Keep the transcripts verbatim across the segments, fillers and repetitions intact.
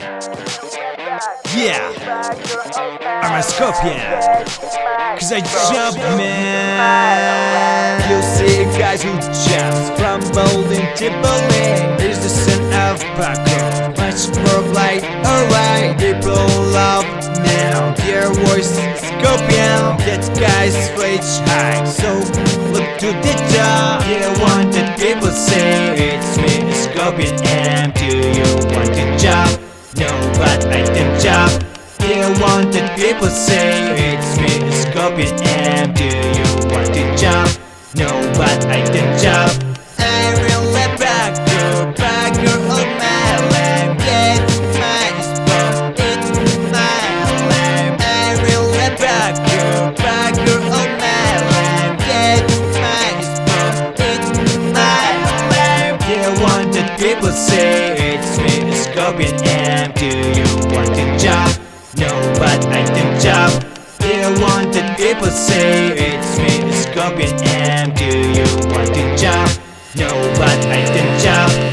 Yeah, I'm a scorpion, cause I jump, man. You see guys who jumps from bowling to bowling. There's the son of Paco, much more like alright. People love now their voice scorpion. That guy's rage high, so look to the top. You want the people say it's me, scorpion. And do you want to jump? No, but I can jump. You want the people say it's me, Scorpion. And do you want to jump? No, but I can jump. I will let back your back your old my life. Get my spot, it's my life. I will let back your back your old my life. Get my spot, it's my life. You want the people say it's me, Scorpion. And do you want to jump? No, but I can jump. You want the people say it's me, Scorpion. And do you want to jump? No, but I can jump.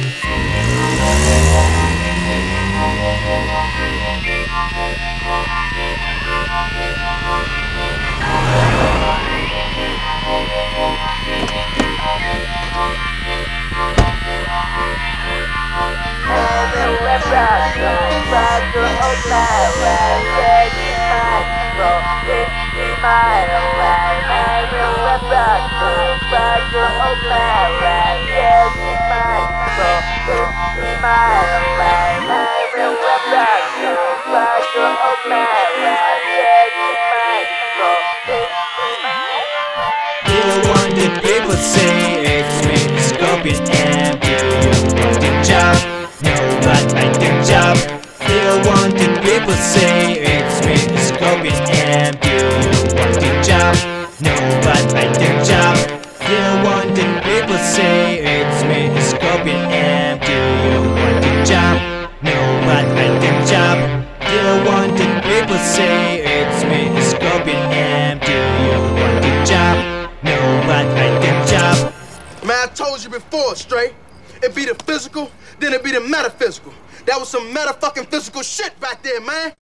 Back your old life, yeah, it's mine, bro, it's my life. I will let back back your old life, yeah, it's mine, bro, it's my life. I will let back back your old life, yeah, it's mine, bro, it's my life. You want the people say it's me, Scorpion. And do you want to jump? No, but I can jump. You want the people say it's me, Scorpion. And do you want to jump? No, but I can jump. You want the people say it's me, Scorpion. And do you want to jump? No, but I can jump. You want the people say it's me, Scorpion. And do you want to jump? No, but I can jump. Man, I told you before, straight. It be the physical, then it be the metaphysical. That was some meta fucking physical shit back there, man.